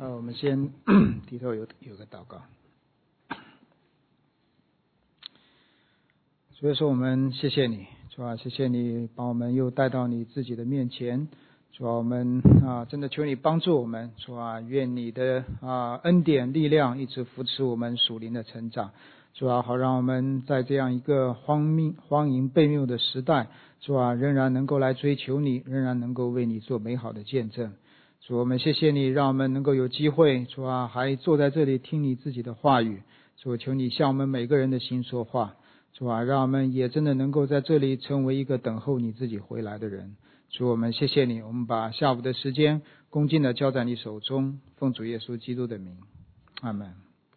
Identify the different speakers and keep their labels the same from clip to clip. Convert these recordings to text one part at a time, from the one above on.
Speaker 1: 我们先低头有个祷告。所以说我们谢谢你，主啊，谢谢你把我们又带到你自己的面前，主啊，我们真的求你帮助我们，主啊，愿你的恩典力量一直扶持我们属灵的成长，主啊，好让我们在这样一个荒淫悖谬的时代，主啊，仍然能够来追求你，仍然能够为你做美好的见证。主，我们谢谢你，让我们能够有机会，主啊，还坐在这里听你自己的话语。主，求你向我们每个人的心说话，主啊，让我们也真的能够在这里成为一个等候你自己回来的人。主，我们谢谢你，我们把下午的时间恭敬的交在你手中，奉主耶稣基督的名，阿们。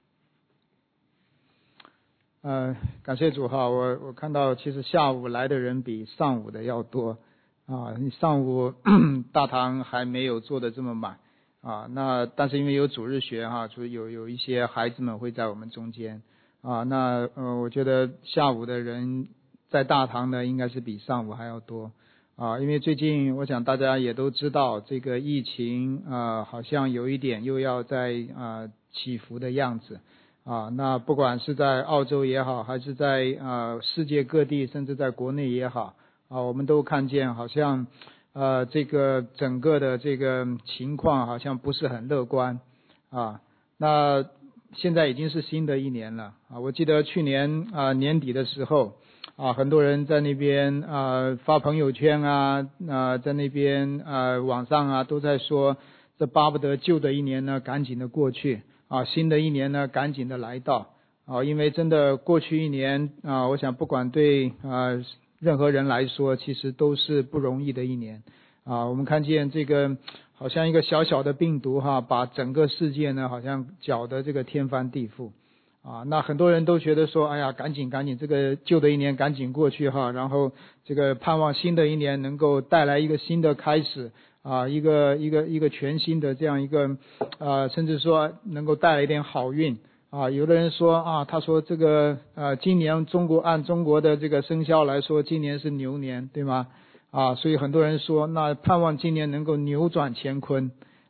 Speaker 1: 感谢主哈，我看到其实下午来的人比上午的要多上午大堂还没有坐的这么满那但是因为有主日学所以有一些孩子们会在我们中间我觉得下午的人在大堂呢应该是比上午还要多因为最近我想大家也都知道这个疫情好像有一点又要在起伏的样子那不管是在澳洲也好，还是在世界各地，甚至在国内也好我们都看见好像这个整个的这个情况好像不是很乐观那现在已经是新的一年了我记得去年年底的时候很多人在那边发朋友圈在那边网上都在说这巴不得旧的一年呢赶紧的过去新的一年呢赶紧的来到因为真的过去一年我想不管对任何人来说其实都是不容易的一年我们看见这个好像一个小小的病毒把整个世界呢好像搅得这个天翻地覆那很多人都觉得说哎呀赶紧这个旧的一年赶紧过去然后这个盼望新的一年能够带来一个新的开始一个全新的这样一个甚至说能够带来一点好运有的人说他说这个今年按中国的这个生肖来说今年是牛年对吗所以很多人说那盼望今年能够扭转乾坤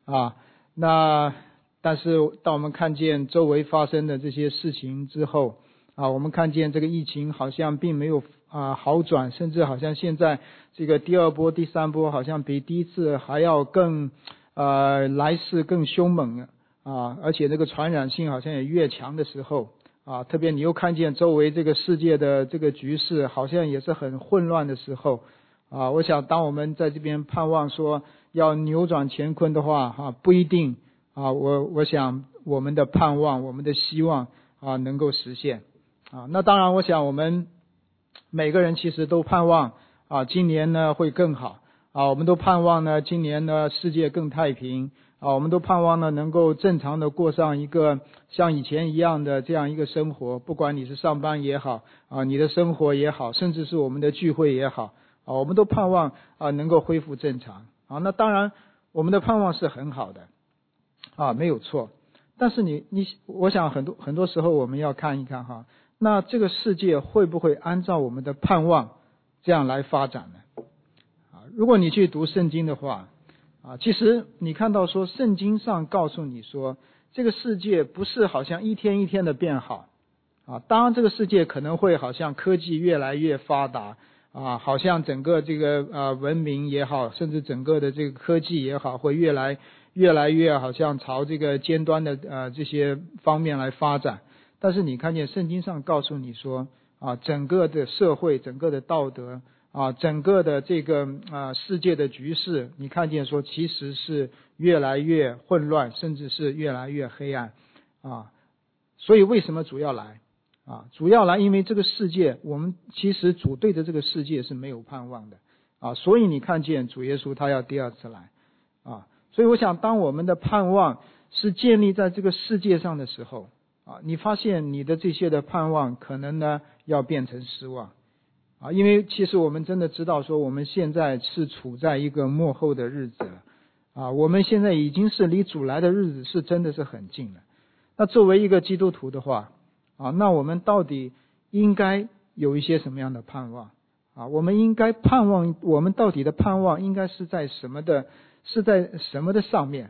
Speaker 1: 但是当我们看见周围发生的这些事情之后我们看见这个疫情好像并没有好转，甚至好像现在这个第二波第三波好像比第一次还要更来势更凶猛而且这个传染性好像也越强的时候特别你又看见周围这个世界的这个局势好像也是很混乱的时候我想当我们在这边盼望说要扭转乾坤的话不一定我想我们的盼望我们的希望能够实现那当然我想我们每个人其实都盼望今年呢会更好我们都盼望呢今年呢世界更太平我们都盼望呢能够正常的过上一个像以前一样的这样一个生活，不管你是上班也好你的生活也好，甚至是我们的聚会也好我们都盼望能够恢复正常那当然我们的盼望是很好的没有错，但是我想很多时候我们要看一看那这个世界会不会按照我们的盼望这样来发展呢如果你去读圣经的话其实你看到说圣经上告诉你说这个世界不是好像一天一天的变好当然这个世界可能会好像科技越来越发达好像整个这个文明也好，甚至整个的这个科技也好，会越来越好像朝这个尖端的这些方面来发展。但是你看见圣经上告诉你说整个的社会，整个的道德整个的这个世界的局势，你看见说其实是越来越混乱，甚至是越来越黑暗所以为什么主要来主要来因为这个世界我们其实主对着这个世界是没有盼望的所以你看见主耶稣他要第二次来所以我想当我们的盼望是建立在这个世界上的时候你发现你的这些的盼望可能呢要变成失望因为其实我们真的知道说我们现在是处在一个末后的日子了我们现在已经是离主来的日子是真的是很近了。那作为一个基督徒的话那我们到底应该有一些什么样的盼望我们应该盼望我们到底的盼望应该是在什么的上面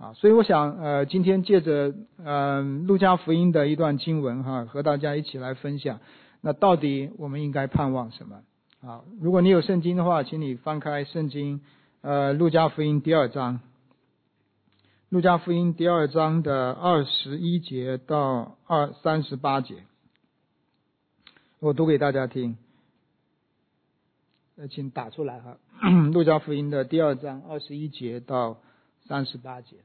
Speaker 1: 所以我想今天借着路加福音的一段经文和大家一起来分享，那到底我们应该盼望什么？如果你有圣经的话，请你翻开圣经路加福音第2章，路加福音第2章的21节到38节，我读给大家听，请打出来路加福音的第2章21节到38节。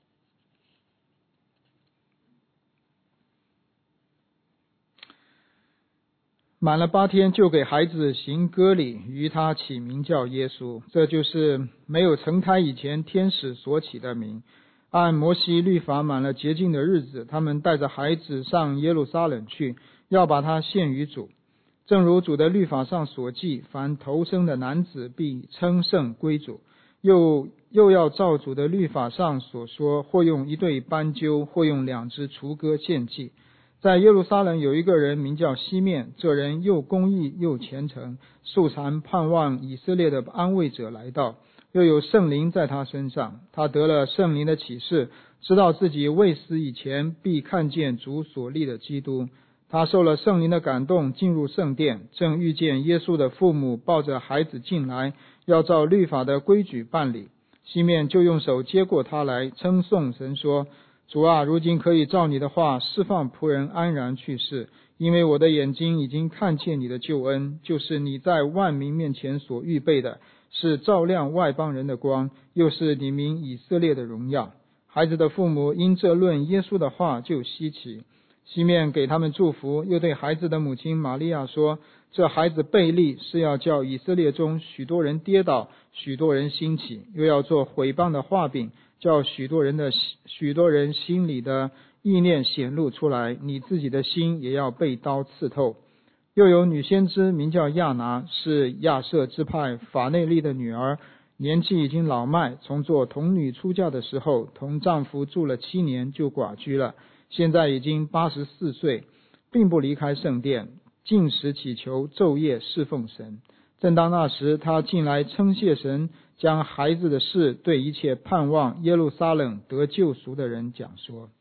Speaker 1: 满了8天，就给孩子行割礼，于他起名叫耶稣，这就是没有成胎以前天使所起的名。按摩西律法满了洁净的日子，他们带着孩子上耶路撒冷去，要把他献于主。正如主的律法上所记，凡头生的男子必称圣归主。又要照主的律法上所说，或用1对斑鸠，或用2只雏鸽献祭。在耶路撒冷有一个人名叫西面，这人又公义又虔诚，素常盼望以色列的安慰者来到，又有圣灵在他身上。他得了圣灵的启示，知道自己未死以前必看见主所立的基督。他受了圣灵的感动，进入圣殿，正遇见耶稣的父母抱着孩子进来，要照律法的规矩办理。西面就用手接过他来，称颂神说，主啊，如今可以照你的话释放仆人安然去世，因为我的眼睛已经看见你的救恩，就是你在万民面前所预备的，是照亮外邦人的光，又是你民以色列的荣耀。孩子的父母因这论耶稣的话就稀奇。西面给他们祝福，又对孩子的母亲玛利亚说，这孩子悖逆，是要叫以色列中许多人跌倒，许多人兴起，又要做毁谤的画饼，叫许多人心里的意念显露出来，你自己的心也要被刀刺透。又有女先知名叫亚拿，是亚设支派法内利的女儿，年纪已经老迈，从做童女出嫁的时候，同丈夫住了7年就寡居了，现在已经84岁，并不离开圣殿，禁食祈求，昼夜侍奉神。正当那时，他进来称谢神，将孩子的事对一切盼望耶路撒冷得救赎的人讲说。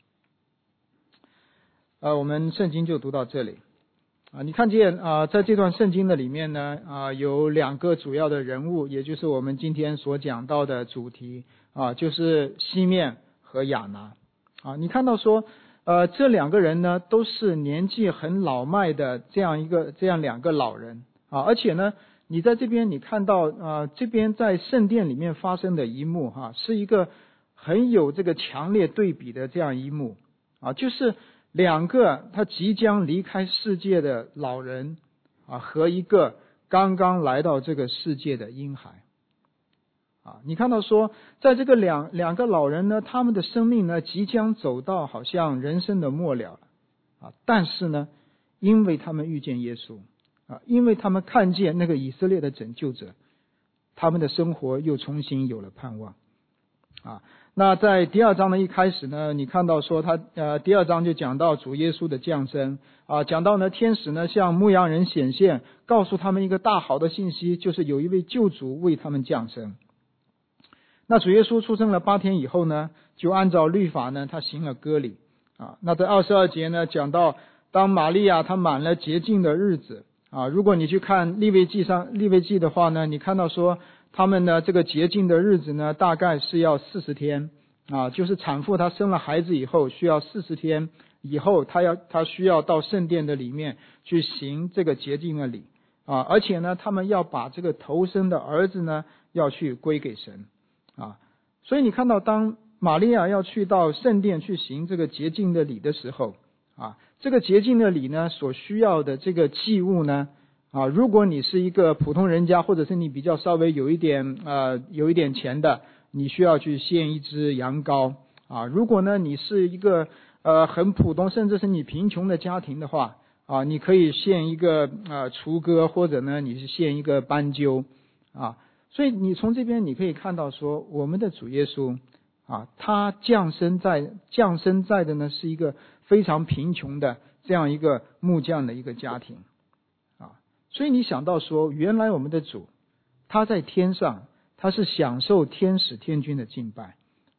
Speaker 1: 我们圣经就读到这里。你看见在这段圣经的里面呢，有2个主要的人物，也就是我们今天所讲到的主题就是西面和亚拿。你看到说这2个人呢都是年纪很老迈的这样2个老人而且呢你在这边你看到这边在圣殿里面发生的一幕是一个很有这个强烈对比的这样一幕就是2个他即将离开世界的老人和一个刚刚来到这个世界的婴孩你看到说在这个两个老人呢，他们的生命呢即将走到好像人生的末了但是呢因为他们遇见耶稣因为他们看见那个以色列的拯救者，他们的生活又重新有了盼望那在第2章的一开始呢，你看到说他第2章就讲到主耶稣的降生讲到呢天使呢向牧羊人显现，告诉他们一个大好的信息，就是有一位救主为他们降生。那主耶稣出生了8天以后呢，就按照律法呢他行了割礼那在22节呢讲到，当玛利亚她满了洁净的日子如果你去看利未记的话呢，你看到说他们呢这个洁净的日子呢大概是要40天就是产妇她生了孩子以后需要40天以后她需要到圣殿的里面去行这个洁净的礼而且呢他们要把这个头生的儿子呢要去归给神所以你看到当玛利亚要去到圣殿去行这个洁净的礼的时候这个洁净的礼呢所需要的这个祭物呢如果你是一个普通人家，或者是你比较稍微有一点钱的，你需要去献一只羊羔如果呢你是一个很普通甚至是你贫穷的家庭的话你可以献一个雏鸽，或者呢你是献一个斑鸠所以你从这边你可以看到说，我们的主耶稣他降生在的呢是一个非常贫穷的这样一个木匠的一个家庭所以你想到说，原来我们的主他在天上，他是享受天使天君的敬拜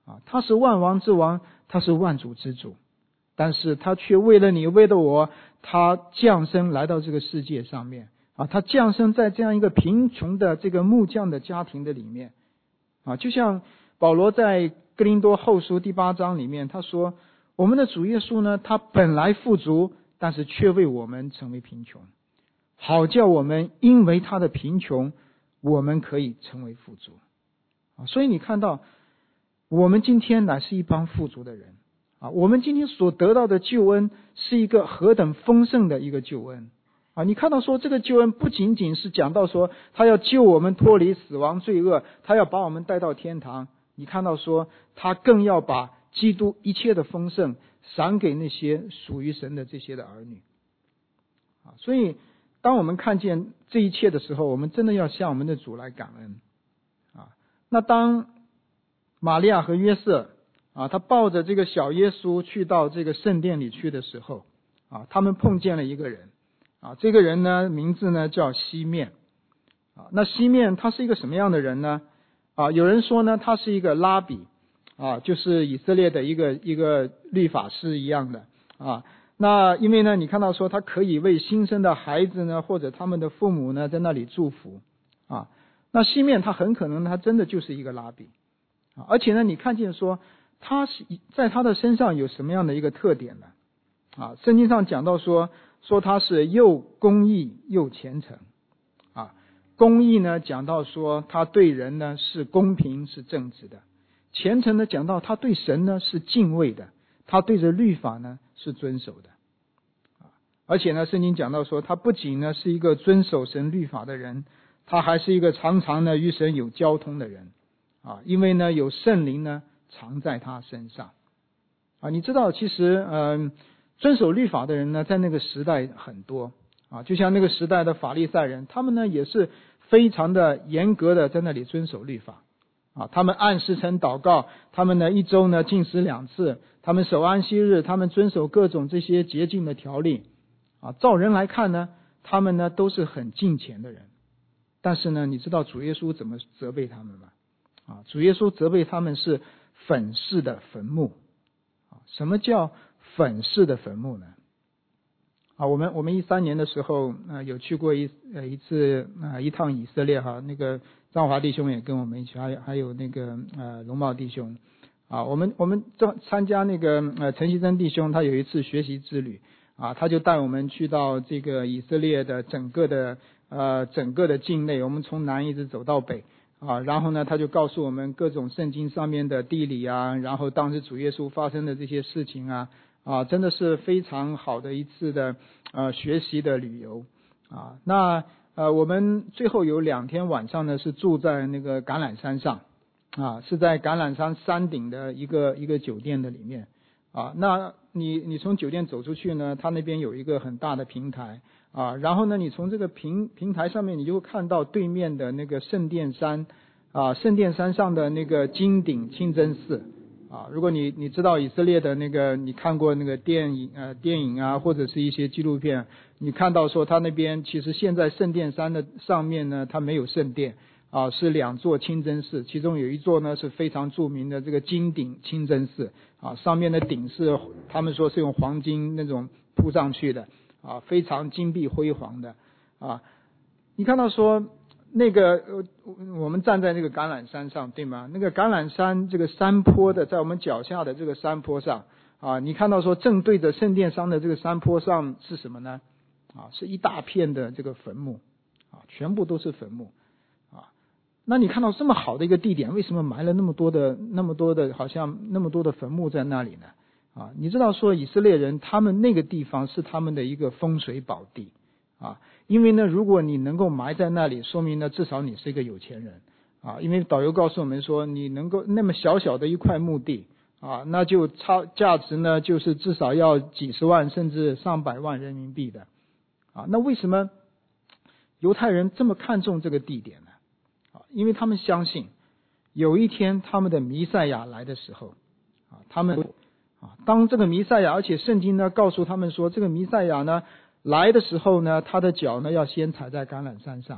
Speaker 1: 他是万王之王，他是万主之主，但是他却为了你，为了我，他降生来到这个世界上面他降生在这样一个贫穷的这个木匠的家庭的里面就像保罗在哥林多后书第8章里面他说，我们的主耶稣呢，他本来富足，但是却为我们成为贫穷，好叫我们因为他的贫穷，我们可以成为富足所以你看到我们今天乃是一帮富足的人我们今天所得到的救恩是一个何等丰盛的一个救恩你看到说这个救恩不仅仅是讲到说他要救我们脱离死亡罪恶，他要把我们带到天堂，你看到说他更要把基督一切的丰盛赏给那些属于神的这些的儿女所以当我们看见这一切的时候，我们真的要向我们的主来感恩那当玛利亚和约瑟他抱着这个小耶稣去到这个圣殿里去的时候他们碰见了一个人这个人呢名字呢叫西面那西面他是一个什么样的人呢有人说呢他是一个拉比就是以色列的一个律法师一样的那因为呢你看到说他可以为新生的孩子呢或者他们的父母呢在那里祝福那西面他很可能他真的就是一个拉比而且呢你看见说他是在他的身上有什么样的一个特点呢圣经上讲到说他是又公义又虔诚公义呢讲到说他对人呢是公平是正直的，虔诚呢讲到他对神呢是敬畏的，他对着律法呢是遵守的而且呢圣经讲到说他不仅呢是一个遵守神律法的人，他还是一个常常呢与神有交通的人因为呢有圣灵呢常在他身上你知道其实遵守律法的人呢在那个时代很多就像那个时代的法利赛人，他们呢也是非常的严格的在那里遵守律法他们按时辰祷告，他们呢一周呢禁食2次，他们守安息日，他们遵守各种这些洁净的条例照人来看呢他们呢都是很敬虔的人，但是呢你知道主耶稣怎么责备他们吗主耶稣责备他们是粉饰的坟墓什么叫粉饰的坟墓呢我们13年的时候有去过一趟以色列那个张华弟兄也跟我们一起，还有那个龙茂弟兄我们参加那个陈锡珍弟兄，他有一次学习之旅他就带我们去到这个以色列的整个的境内，我们从南一直走到北然后呢他就告诉我们各种圣经上面的地理然后当时主耶稣发生的这些事情真的是非常好的一次的学习的旅游那我们最后有2天晚上呢是住在那个橄榄山上是在橄榄山山顶的一个酒店的里面那你从酒店走出去呢，它那边有一个很大的平台然后呢你从这个平台上面你就会看到对面的那个圣殿山圣殿山上的那个金顶清真寺如果你知道以色列的那个，你看过那个电影或者是一些纪录片，你看到说他那边其实现在圣殿山的上面呢，它没有圣殿是2座清真寺，其中有一座呢是非常著名的这个金顶清真寺上面的顶是他们说是用黄金那种铺上去的非常金碧辉煌的你看到说那个我们站在那个橄榄山上对吗？那个橄榄山这个山坡的在我们脚下的这个山坡上你看到说正对着圣殿山的这个山坡上是什么呢是一大片的这个坟墓全部都是坟墓那你看到这么好的一个地点，为什么埋了那么多的好像那么多的坟墓在那里呢你知道说以色列人他们那个地方是他们的一个风水宝地因为呢如果你能够埋在那里，说明呢至少你是一个有钱人因为导游告诉我们说你能够那么小小的一块墓地那就价值呢就是至少要几十万甚至上百万人民币的那为什么犹太人这么看重这个地点呢因为他们相信有一天他们的弥赛亚来的时候他们当这个弥赛亚，而且圣经呢告诉他们说这个弥赛亚呢来的时候呢，他的脚呢要先踩在橄榄山上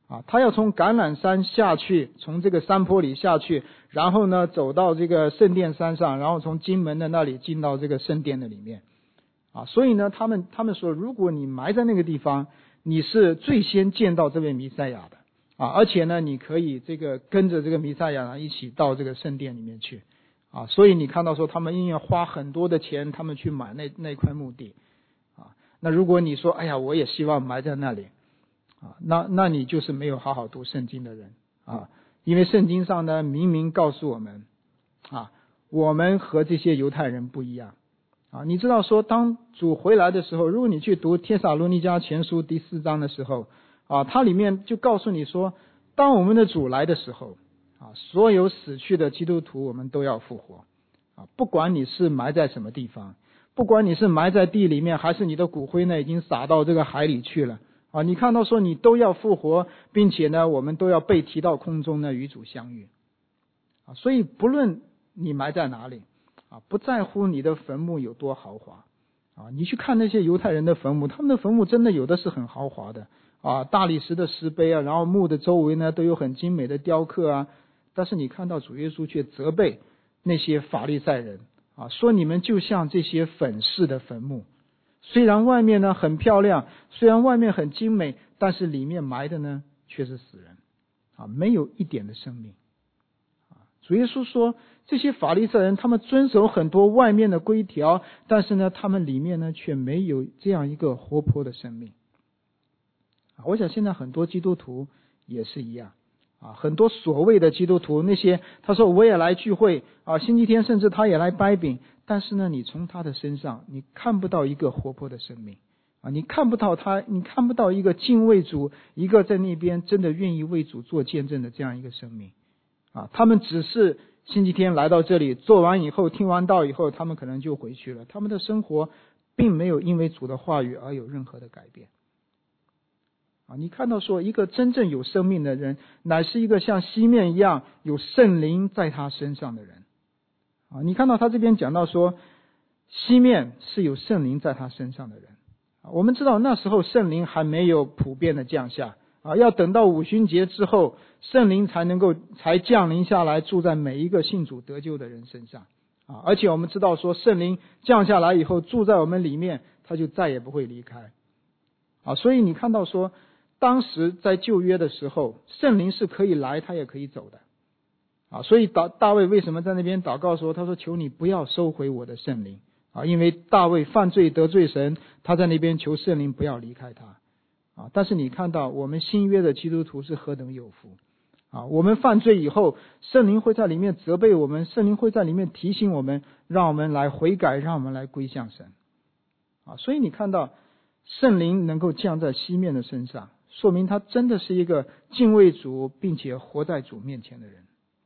Speaker 1: 他要从橄榄山下去，从这个山坡里下去，然后呢走到这个圣殿山上，然后从金门的那里进到这个圣殿的里面。所以呢他们说，如果你埋在那个地方，你是最先见到这位弥赛亚的而且呢你可以这个跟着这个弥赛亚一起到这个圣殿里面去所以你看到说他们因为花很多的钱，他们去买那块墓地那如果你说哎呀我也希望埋在那里那你就是没有好好读圣经的人因为圣经上呢明明告诉我们我们和这些犹太人不一样你知道说当主回来的时候，如果你去读帖撒罗尼迦前书第4章的时候它里面就告诉你说，当我们的主来的时候所有死去的基督徒我们都要复活不管你是埋在什么地方，不管你是埋在地里面，还是你的骨灰呢已经撒到这个海里去了你看到说你都要复活，并且呢我们都要被提到空中呢与主相遇所以不论你埋在哪里不在乎你的坟墓有多豪华你去看那些犹太人的坟墓，他们的坟墓真的有的是很豪华的大理石的石碑然后墓的周围呢都有很精美的雕刻但是你看到主耶稣却责备那些法利赛人说你们就像这些粉饰的坟墓，虽然外面呢很漂亮，虽然外面很精美，但是里面埋的呢却是死人没有一点的生命主耶稣说这些法利赛人他们遵守很多外面的规条，但是呢他们里面呢却没有这样一个活泼的生命我想现在很多基督徒也是一样很多所谓的基督徒，那些他说我也来聚会星期天甚至他也来掰饼，但是呢你从他的身上你看不到一个活泼的生命你看不到一个敬畏主，一个在那边真的愿意为主做见证的这样一个生命他们只是星期天来到这里做完以后，听完道以后他们可能就回去了，他们的生活并没有因为主的话语而有任何的改变你看到说一个真正有生命的人，乃是一个像西面一样有圣灵在他身上的人你看到他这边讲到说西面是有圣灵在他身上的人我们知道那时候圣灵还没有普遍的降下要等到五旬节之后，圣灵才降临下来，住在每一个信主得救的人身上而且我们知道说圣灵降下来以后住在我们里面，他就再也不会离开所以你看到说当时在旧约的时候，圣灵是可以来他也可以走的所以大卫为什么在那边祷告说，他说求你不要收回我的圣灵因为大卫犯罪得罪神，他在那边求圣灵不要离开他但是你看到我们新约的基督徒是何等有福我们犯罪以后，圣灵会在里面责备我们，圣灵会在里面提醒我们，让我们来悔改，让我们来归向神所以你看到圣灵能够降在西面的身上，说明他真的是一个敬畏主并且活在主面前的人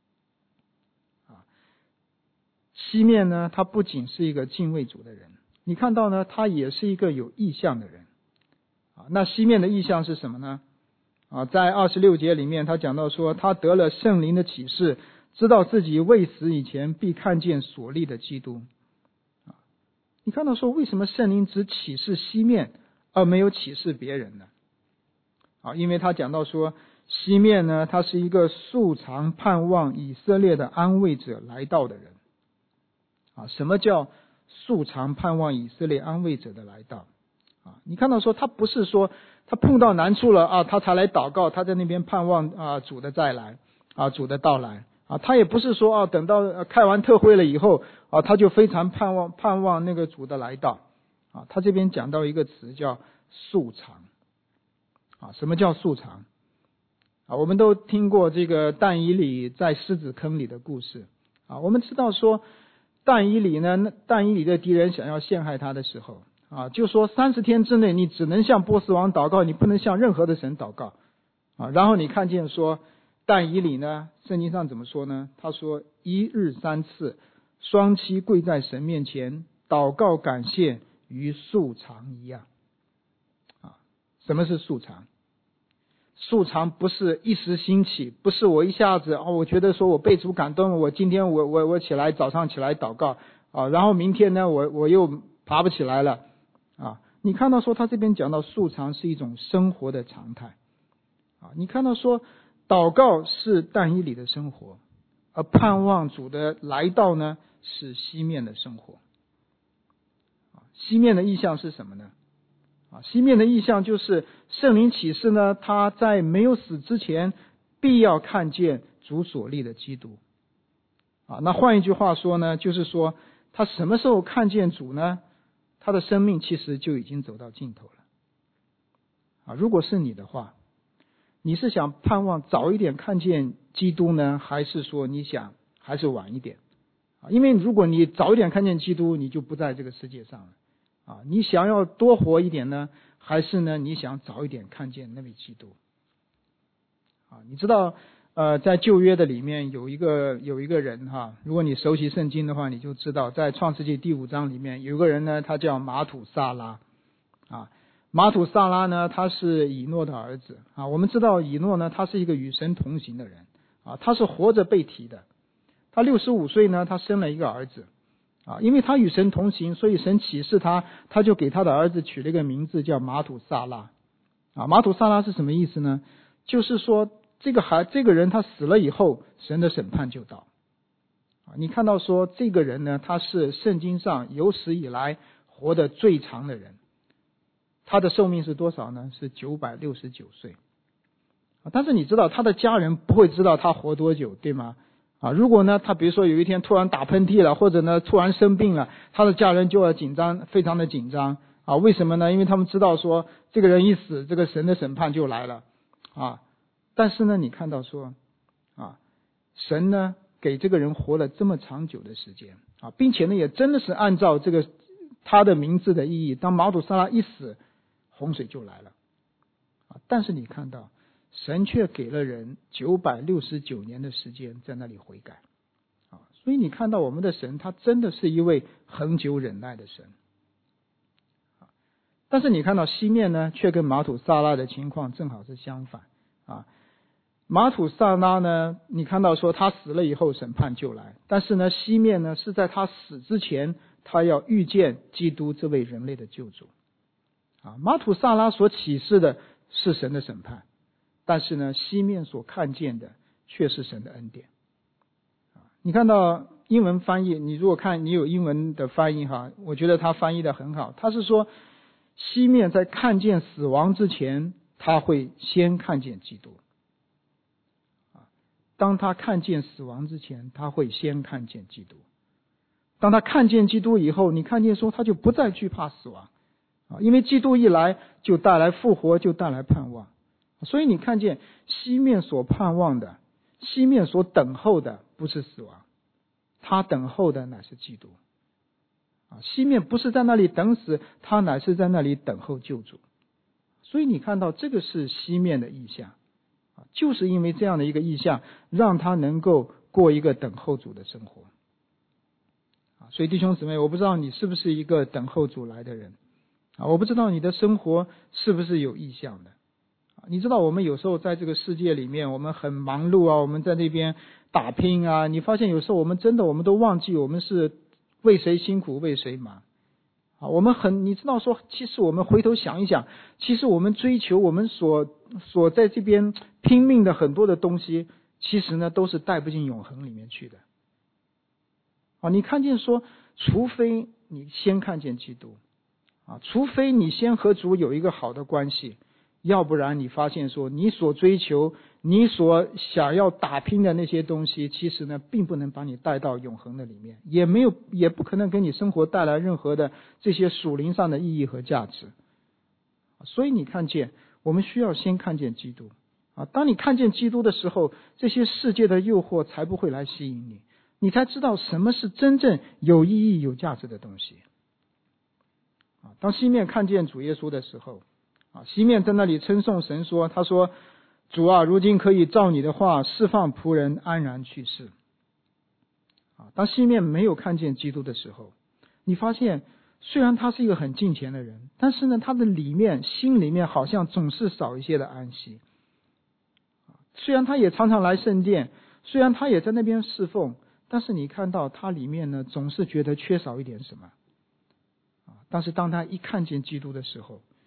Speaker 1: 西面呢，他不仅是一个敬畏主的人，你看到呢，他也是一个有异象的人那西面的异象是什么呢在26节里面他讲到说，他得了圣灵的启示，知道自己未死以前必看见所立的基督你看到说为什么圣灵只启示西面而没有启示别人呢因为他讲到说西面呢，他是一个素常盼望以色列的安慰者来到的人什么叫素常盼望以色列安慰者的来到你看到说他不是说他碰到难处了他才来祷告，他在那边盼望主的再来主的到来他也不是说等到开完特会了以后他就非常盼望那个主的来到他这边讲到一个词叫素常什么叫素常我们都听过这个但以理在狮子坑里的故事我们知道说但以理的敌人想要陷害他的时候就说30天之内你只能向波斯王祷告，你不能向任何的神祷告然后你看见说但以理呢，圣经上怎么说呢？他说1日3次双膝跪在神面前祷告感谢，与素常一样什么是素常？素常不是一时兴起，不是我一下子我觉得说我被主感动，我今天我起来早上起来祷告然后明天呢我又爬不起来了你看到说他这边讲到素常是一种生活的常态你看到说祷告是但以理的生活，而盼望主的来到呢是西面的生活。西面的意象是什么呢？西面的意象就是圣灵启示呢，他在没有死之前必要看见主所立的基督。那换一句话说呢，就是说他什么时候看见主呢？他的生命其实就已经走到尽头了。如果是你的话，你是想盼望早一点看见基督呢，还是说你想还是晚一点？因为如果你早一点看见基督，你就不在这个世界上了。你想要多活一点呢，还是呢你想早一点看见那位基督？你知道在旧约的里面有一个人如果你熟悉圣经的话，你就知道在创世纪第5章里面有个人呢，他叫马土撒拉。马土撒拉呢，他是以诺的儿子。我们知道以诺呢，他是一个与神同行的人。他是活着被提的。他65岁呢，他生了一个儿子。因为他与神同行，所以神启示他，他就给他的儿子取了一个名字叫马土撒拉。马土撒拉是什么意思呢？就是说这个人他死了以后，神的审判就到。你看到说这个人呢，他是圣经上有史以来活得最长的人。他的寿命是多少呢？是969岁。但是你知道他的家人不会知道他活多久，对吗？如果呢他比如说有一天突然打喷嚏了，或者呢突然生病了，他的家人就要紧张，非常的紧张。为什么呢？因为他们知道说这个人一死，这个神的审判就来了。但是呢你看到说神呢给这个人活了这么长久的时间并且呢也真的是按照这个他的名字的意义，当马土撒拉一死，洪水就来了。但是你看到神却给了人969年的时间在那里悔改。所以你看到我们的神，他真的是一位恒久忍耐的神。但是你看到西面呢，却跟马土撒拉的情况正好是相反。马土撒拉呢，你看到说他死了以后审判就来，但是呢西面呢是在他死之前，他要遇见基督这位人类的救主。马土撒拉所启示的是神的审判，但是呢西面所看见的却是神的恩典。你看到英文翻译，你如果看你有英文的翻译我觉得他翻译的很好。他是说西面在看见死亡之前，他会先看见基督。当他看见死亡之前，他会先看见基督。当他看见基督以后，你看见说他就不再惧怕死亡。因为基督一来就带来复活，就带来盼望。所以你看见西面所盼望的，西面所等候的不是死亡，他等候的乃是基督。西面不是在那里等死，他乃是在那里等候救主。所以你看到这个是西面的意象，就是因为这样的一个意象，让他能够过一个等候主的生活。所以弟兄姊妹，我不知道你是不是一个等候主来的人，我不知道你的生活是不是有意向的。你知道我们有时候在这个世界里面，我们很忙碌我们在那边打拼你发现有时候我们都忘记我们是为谁辛苦为谁忙。你知道说，其实我们回头想一想，其实我们追求我们所在这边拼命的很多的东西，其实呢都是带不进永恒里面去的。你看见说，除非你先看见基督除非你先和主有一个好的关系，要不然你发现说你所追求你所想要打拼的那些东西，其实呢并不能把你带到永恒的里面，也不可能给你生活带来任何的这些属灵上的意义和价值。所以你看见我们需要先看见基督当你看见基督的时候，这些世界的诱惑才不会来吸引你，你才知道什么是真正有意义有价值的东西。当西面看见主耶稣的时候西面在那里称颂神说，他说，主如今可以照你的话释放仆人安然去世。当西面没有看见基督的时候，你发现虽然他是一个很敬虔的人，但是呢他的心里面好像总是少一些的安息。虽然他也常常来圣殿，虽然他也在那边侍奉，但是你看到他里面呢总是觉得缺少一点什么。但是当他一看见基督的时候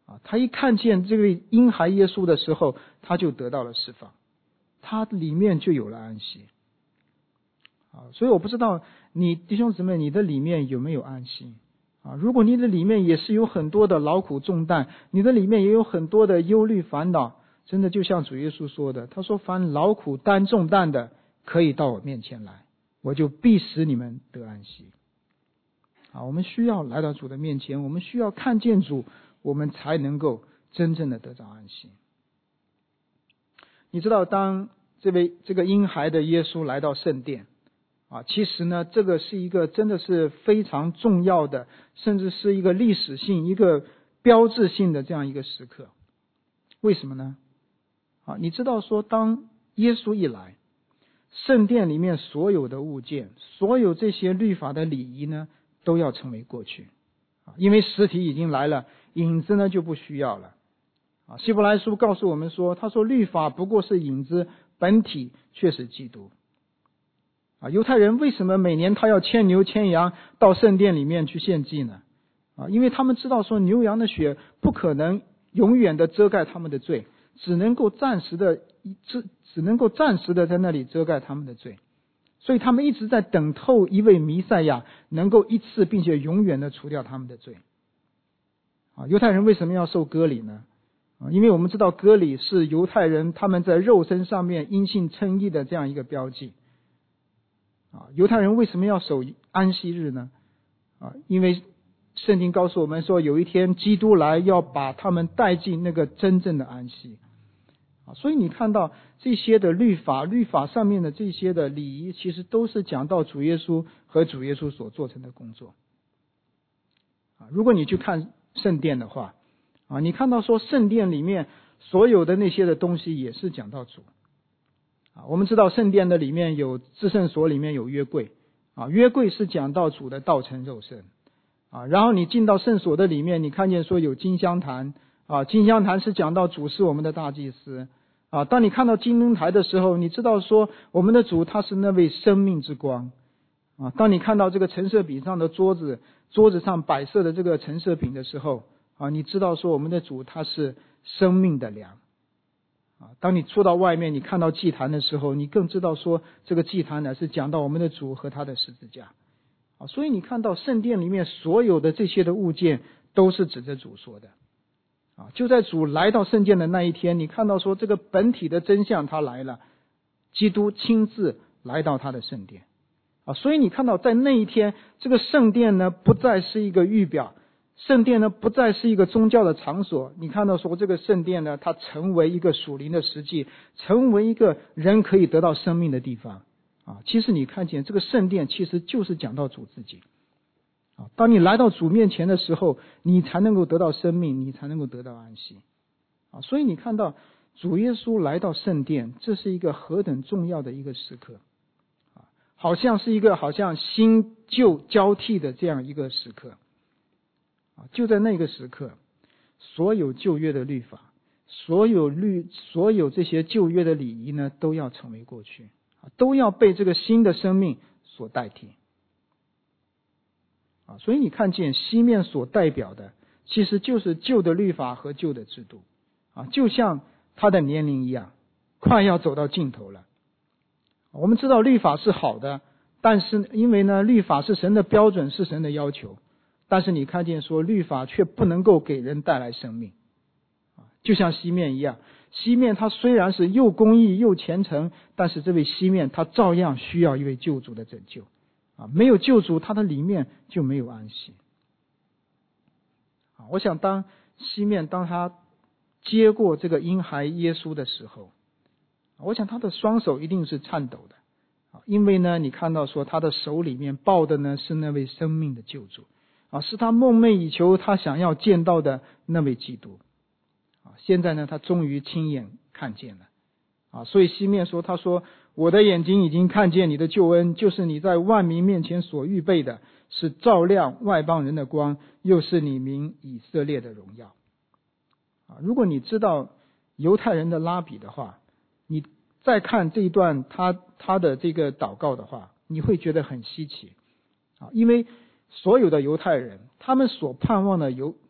Speaker 1: 他一看见这位婴孩耶稣的时候，他就得到了释放，他里面就有了安息。所以我不知道你弟兄姊妹，你的里面有没有安息？如果你的里面也是有很多的劳苦重担，你的里面也有很多的忧虑烦恼，真的就像主耶稣说的，他说凡劳苦担重担的，可以到我面前来，我就必使你们得安息。我们需要来到主的面前，我们需要看见主，我们才能够真正的得到安息。你知道，当这个婴孩的耶稣来到圣殿其实呢，这个是一个真的是非常重要的，甚至是一个历史性、一个标志性的这样一个时刻。为什么呢？你知道说，当耶稣一来，圣殿里面所有的物件，所有这些律法的礼仪呢，都要成为过去，因为实体已经来了，影子呢就不需要了。希伯来书告诉我们说，他说律法不过是影子，本体却是基督。犹太人为什么每年他要牵牛牵羊到圣殿里面去献祭呢？因为他们知道说牛羊的血不可能永远的遮盖他们的罪，只能够暂时的在那里遮盖他们的罪，所以他们一直在等候一位弥赛亚能够一次并且永远的除掉他们的罪。犹太人为什么要受割礼呢？因为我们知道割礼是犹太人他们在肉身上面因信称义的这样一个标记。犹太人为什么要守安息日呢？因为圣经告诉我们说，有一天基督来要把他们带进那个真正的安息。所以你看到这些的律法上面的这些的礼仪，其实都是讲到主耶稣和主耶稣所做成的工作。如果你去看圣殿的话，你看到说圣殿里面所有的那些的东西也是讲到主。我们知道圣殿的里面有至圣所，里面有约柜，约柜是讲到主的道成肉身。然后你进到圣所的里面，你看见说有金香坛，金香坛是讲到主是我们的大祭司。当你看到金灯台的时候，你知道说我们的主他是那位生命之光。当你看到这个陈设饼上的桌子上摆设的这个陈设饼的时候，你知道说我们的主他是生命的粮。当你出到外面，你看到祭坛的时候，你更知道说这个祭坛呢是讲到我们的主和他的十字架。所以你看到圣殿里面所有的这些的物件都是指着主说的。就在主来到圣殿的那一天，你看到说这个本体的真相他来了，基督亲自来到他的圣殿。所以你看到在那一天，这个圣殿呢不再是一个预表，圣殿呢不再是一个宗教的场所，你看到说这个圣殿呢它成为一个属灵的实际，成为一个人可以得到生命的地方。其实你看见这个圣殿其实就是讲到主自己。当你来到主面前的时候，你才能够得到生命，你才能够得到安息。所以你看到主耶稣来到圣殿，这是一个何等重要的一个时刻，好像是一个好像新旧交替的这样一个时刻。就在那个时刻，所有旧约的律法，所有这些旧约的礼仪呢，都要成为过去，都要被这个新的生命所代替。所以你看见西面所代表的其实就是旧的律法和旧的制度，就像他的年龄一样，快要走到尽头了。我们知道律法是好的，但是因为呢，律法是神的标准，是神的要求，但是你看见说律法却不能够给人带来生命。就像西面一样，西面他虽然是又公义又虔诚，但是这位西面他照样需要一位救主的拯救。没有救主，他的里面就没有安息。我想当西面当他接过这个婴孩耶稣的时候，我想他的双手一定是颤抖的，因为呢你看到说他的手里面抱的呢是那位生命的救主，是他梦寐以求他想要见到的那位基督。现在呢他终于亲眼看见了。所以西面说，他说我的眼睛已经看见你的救恩，就是你在万民面前所预备的，是照亮外邦人的光，又是你民以色列的荣耀。如果你知道犹太人的拉比的话，你再看这一段他的这个祷告的话，你会觉得很稀奇。因为所有的犹太人他们所盼望的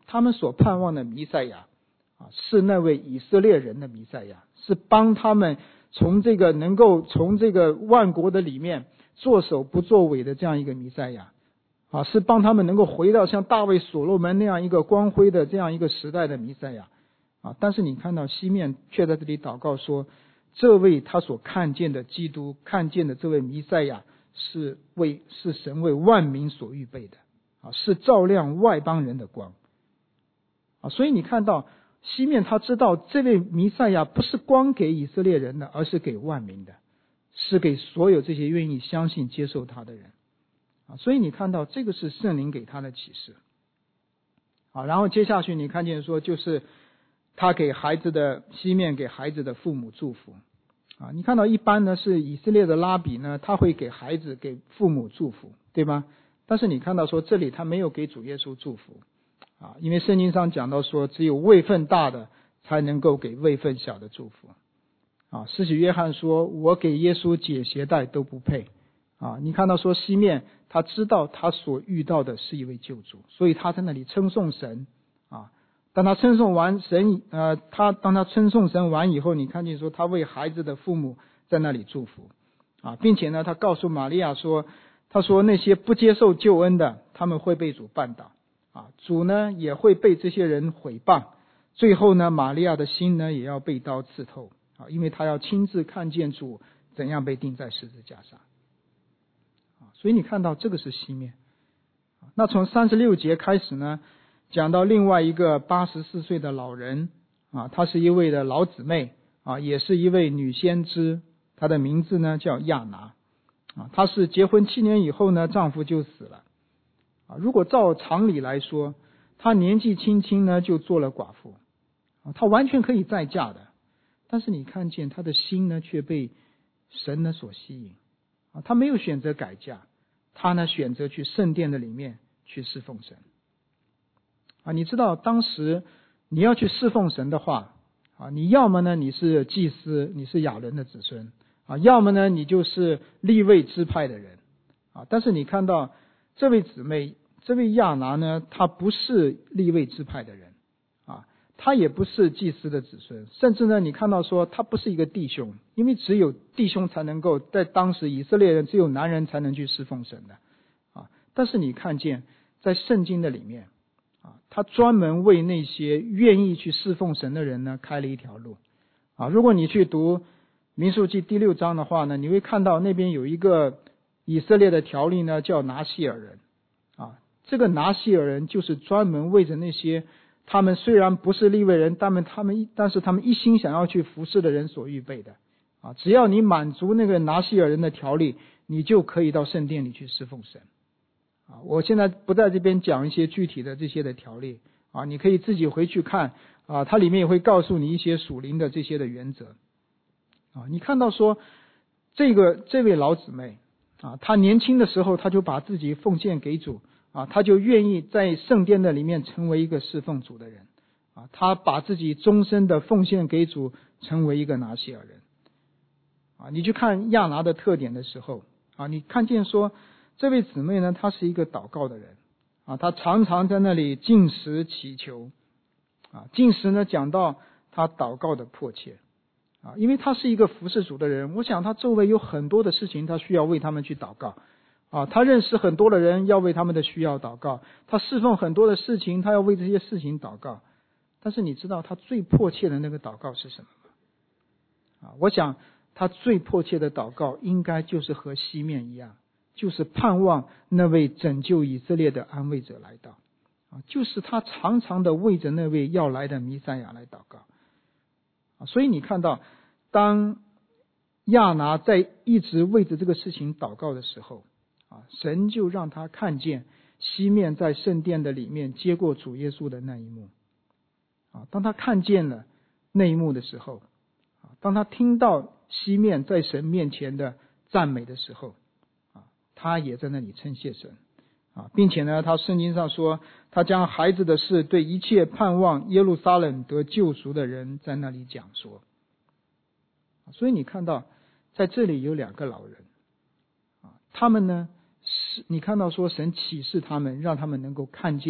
Speaker 1: 他们所盼望的弥赛亚是那位以色列人的弥赛亚，是帮他们能够从这个万国的里面作首不作尾的这样一个弥赛亚是帮他们能够回到像大卫所罗门那样一个光辉的这样一个时代的弥赛亚但是你看到西面却在这里祷告说，这位他所看见的基督，看见的这位弥赛亚是神为万民所预备的是照亮外邦人的光所以你看到西面他知道这位弥赛亚不是光给以色列人的，而是给万民的，是给所有这些愿意相信接受他的人所以你看到这个是圣灵给他的启示然后接下去你看见说，就是他给孩子的西面给孩子的父母祝福你看到一般呢是以色列的拉比呢，他会给孩子给父母祝福，对吗？但是你看到说这里他没有给主耶稣祝福因为圣经上讲到说，只有位分大的才能够给位分小的祝福施洗约翰说，我给耶稣解鞋带都不配你看到说西面他知道他所遇到的是一位救主，所以他在那里称颂神当他称颂完神当他称颂神完以后，你看见说他为孩子的父母在那里祝福并且呢他告诉玛利亚说，他说那些不接受救恩的，他们会被主绊倒主呢也会被这些人毁谤，最后呢玛利亚的心呢也要被刀刺透因为他要亲自看见主怎样被钉在十字架上所以你看到这个是西面那从36节开始呢，讲到另外一个84岁的老人她是一位的老姊妹也是一位女先知，她的名字呢叫亚拿她是结婚7年以后呢丈夫就死了如果照常理来说，她年纪轻轻呢就做了寡妇她完全可以再嫁的，但是你看见她的心呢却被神呢所吸引她没有选择改嫁，她呢选择去圣殿的里面去侍奉神你知道当时你要去侍奉神的话你要么呢你是祭司，你是亚伦的子孙要么呢你就是利未支派的人但是你看到这位姊妹，这位亚拿呢，她不是利未支派的人她也不是祭司的子孙，甚至呢你看到说她不是一个弟兄，因为只有弟兄才能够，在当时以色列人只有男人才能去侍奉神的但是你看见在圣经的里面他专门为那些愿意去侍奉神的人呢开了一条路如果你去读民数记第6章的话呢，你会看到那边有一个以色列的条例呢叫拿细尔人这个拿细尔人就是专门为着那些他们虽然不是利未人，但是他们一心想要去服侍的人所预备的只要你满足那个拿细尔人的条例，你就可以到圣殿里去侍奉神我现在不在这边讲一些具体的这些的条例你可以自己回去看它里面也会告诉你一些属灵的这些的原则你看到说这位老姊妹她年轻的时候她就把自己奉献给主她就愿意在圣殿的里面成为一个侍奉主的人她把自己终身的奉献给主，成为一个拿细尔人你去看亚拿的特点的时候你看见说这位姊妹呢，她是一个祷告的人她常常在那里禁食祈求禁食呢讲到她祷告的迫切因为她是一个服侍主的人，我想她周围有很多的事情她需要为他们去祷告她认识很多的人要为他们的需要祷告，她侍奉很多的事情，她要为这些事情祷告。但是你知道她最迫切的那个祷告是什么吗？我想她最迫切的祷告应该就是和西面一样，就是盼望那位拯救以色列的安慰者来到就是他常常的为着那位要来的弥赛亚来祷告所以你看到当亚拿在一直为着这个事情祷告的时候神就让他看见西面在圣殿的里面接过主耶稣的那一幕当他看见了那一幕的时候当他听到西面在神面前的赞美的时候他也在那里称谢神并且呢他圣经上说他将孩子的事对一切盼望耶路撒冷得救赎的人在那里讲说所以你看到在这里有2个老人他们呢是你看到说神启示他们，让他们能够看见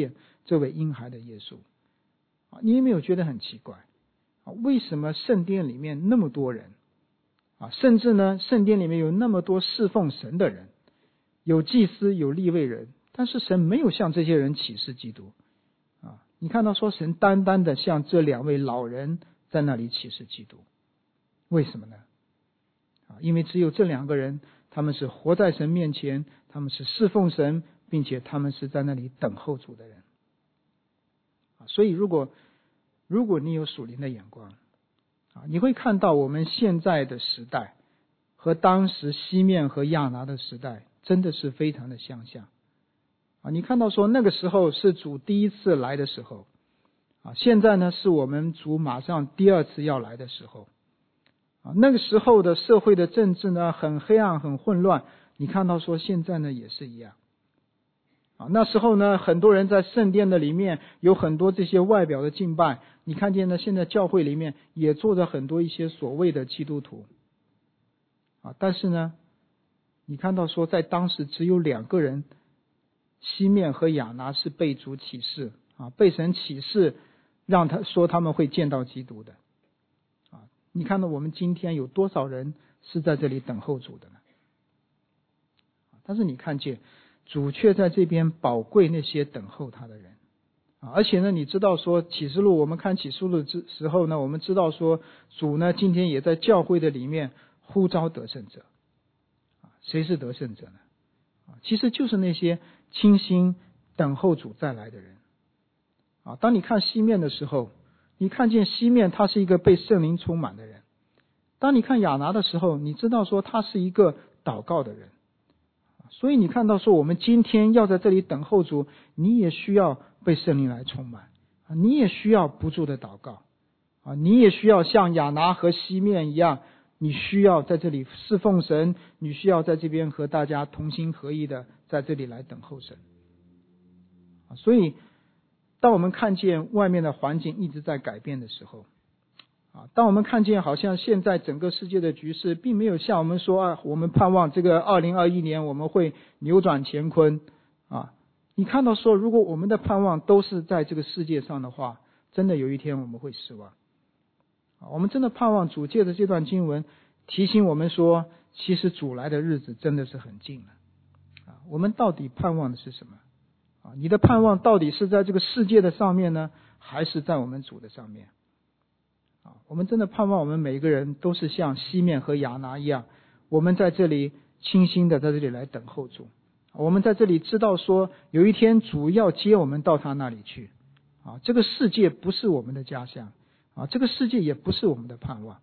Speaker 1: 这位婴孩的耶稣。你有没有觉得很奇怪？为什么圣殿里面那么多人甚至呢，圣殿里面有那么多侍奉神的人，有祭司，有利未人，但是神没有向这些人启示基督你看到说神单单的向这2位老人在那里启示基督，为什么呢？因为只有这2个人，他们是活在神面前，他们是侍奉神，并且他们是在那里等候主的人所以如果你有属灵的眼光你会看到我们现在的时代和当时西面和亚拿的时代真的是非常的相像你看到说那个时候是主第一次来的时候现在呢是我们主马上第2次要来的时候那个时候的社会的政治呢很黑暗很混乱，你看到说现在呢也是一样那时候呢很多人在圣殿的里面有很多这些外表的敬拜，你看见呢现在教会里面也坐着很多一些所谓的基督徒但是呢你看到说在当时只有2个人，西面和亚拿是被主启示被神启示让他说他们会见到基督的你看到我们今天有多少人是在这里等候主的呢？但是你看见主却在这边宝贵那些等候他的人而且呢你知道说启示录，我们看启示录的时候呢，我们知道说主呢今天也在教会的里面呼召得胜者谁是得胜者呢？其实就是那些倾心等候主再来的人当你看西面的时候，你看见西面他是一个被圣灵充满的人，当你看亚拿的时候，你知道说他是一个祷告的人所以你看到说我们今天要在这里等候主，你也需要被圣灵来充满你也需要不住的祷告你也需要像亚拿和西面一样，你需要在这里侍奉神，你需要在这边和大家同心合意的在这里来等候神所以当我们看见外面的环境一直在改变的时候当我们看见好像现在整个世界的局势并没有像我们说我们盼望这个2021年我们会扭转乾坤你看到说如果我们的盼望都是在这个世界上的话，真的有一天我们会失望我们真的盼望主借着这段经文提醒我们说，其实主来的日子真的是很近了我们到底盼望的是什么你的盼望到底是在这个世界的上面呢，还是在我们主的上面我们真的盼望我们每一个人都是像西面和亚拿一样，我们在这里倾心的在这里来等候主，我们在这里知道说有一天主要接我们到他那里去这个世界不是我们的家乡这个世界也不是我们的盼望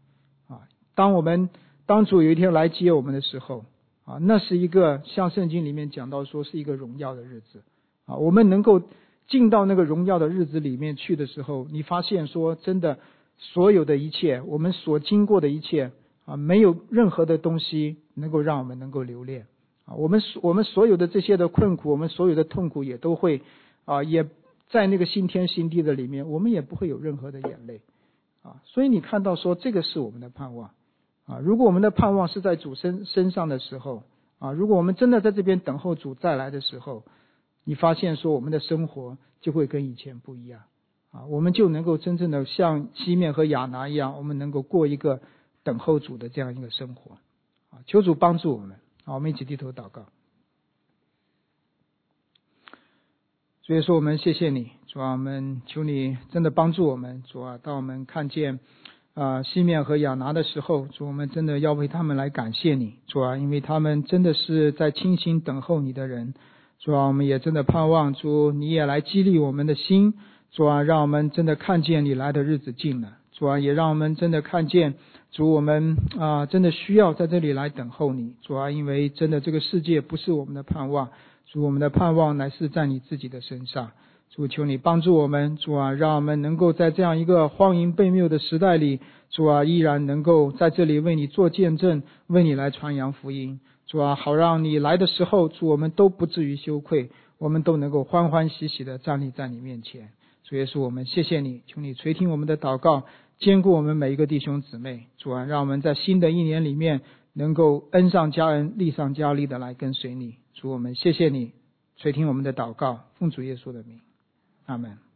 Speaker 1: 当主有一天来接我们的时候那是一个像圣经里面讲到说是一个荣耀的日子我们能够进到那个荣耀的日子里面去的时候，你发现说真的所有的一切，我们所经过的一切没有任何的东西能够让我们能够留恋我们所有的这些的困苦，我们所有的痛苦也都会也在那个新天新地的里面，我们也不会有任何的眼泪所以你看到说这个是我们的盼望如果我们的盼望是在主身上的时候如果我们真的在这边等候主再来的时候，你发现说我们的生活就会跟以前不一样我们就能够真正的像西面和亚拿一样，我们能够过一个等候主的这样一个生活求主帮助我们我们一起低头祷告。所以说我们谢谢你主我们求你真的帮助我们主当我们看见西面和亚拿的时候，主我们真的要为他们来感谢你主因为他们真的是在倾心等候你的人主我们也真的盼望主你也来激励我们的心主让我们真的看见你来的日子近了主也让我们真的看见主我们真的需要在这里来等候你主因为真的这个世界不是我们的盼望主我们的盼望乃是在你自己的身上主求你帮助我们主让我们能够在这样一个荒淫悖谬的时代里主依然能够在这里为你做见证，为你来传扬福音主好让你来的时候主我们都不至于羞愧，我们都能够欢欢喜喜的站立在你面前主耶稣我们谢谢你，求你垂听我们的祷告，坚固我们每一个弟兄姊妹主让我们在新的一年里面能够恩上加恩，利上加利的来跟随你主我们谢谢你，垂听我们的祷告，奉主耶稣的名阿们。